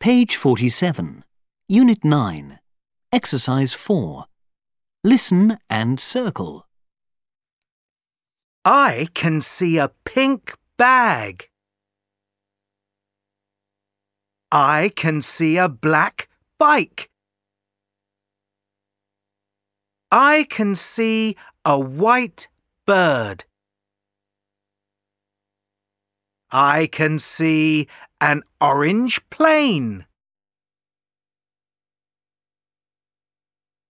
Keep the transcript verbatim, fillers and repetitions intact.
Page forty-seven, Unit nine, Exercise four. Listen and circle. I can see a pink bag. I can see a black bike. I can see a white bird. I can see an orange plane.